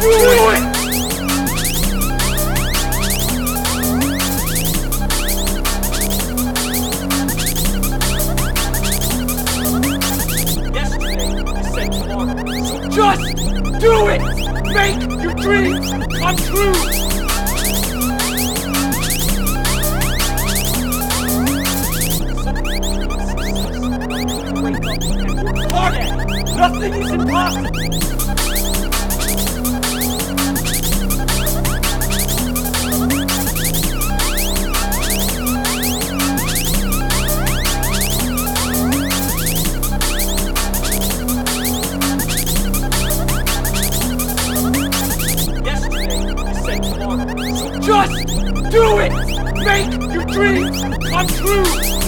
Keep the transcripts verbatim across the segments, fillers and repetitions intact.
it! Just do it! Make your dreams come true! Wake up and work hard at it! Nothing is impossible! Just do it! Make your dreams come true!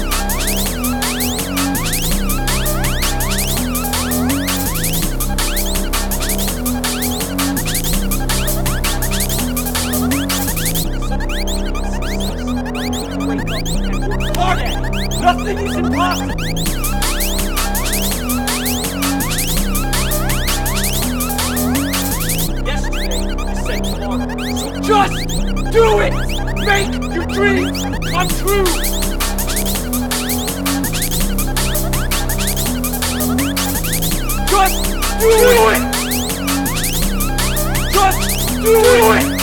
Wake up and work hard at it! Nothing is impossible! Just do it! Make your dreams come true! Just do it! Just do it!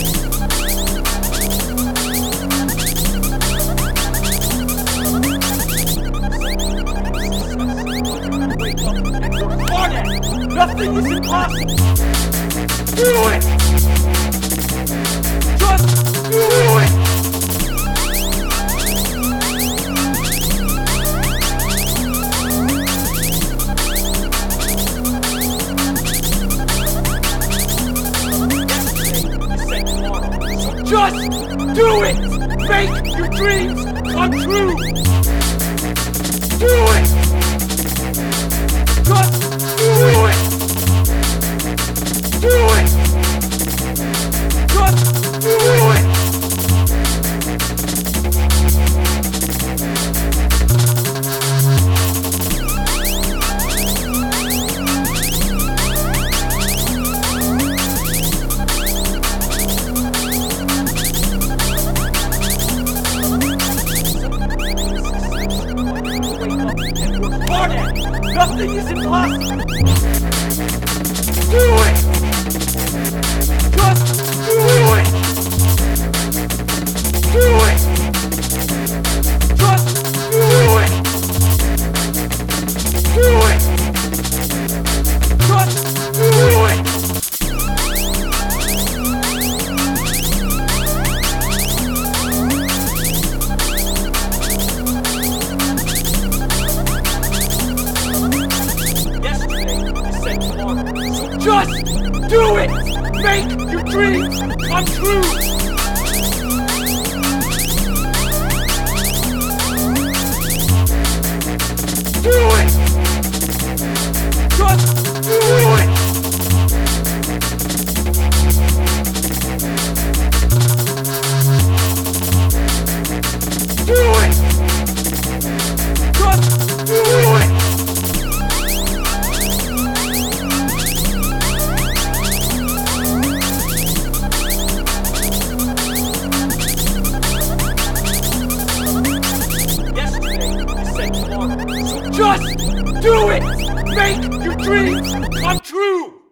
Wake up and work hard at it! Nothing is impossible! Do it! Just do it! Just do it! Make your dreams come true! Do it! Just do it! Do it! Just do it! Nothing is impossible! Do it! Just do it! Do it! Just do it! Do it! Just do it! Just do it! Make your dreams come true! Do it!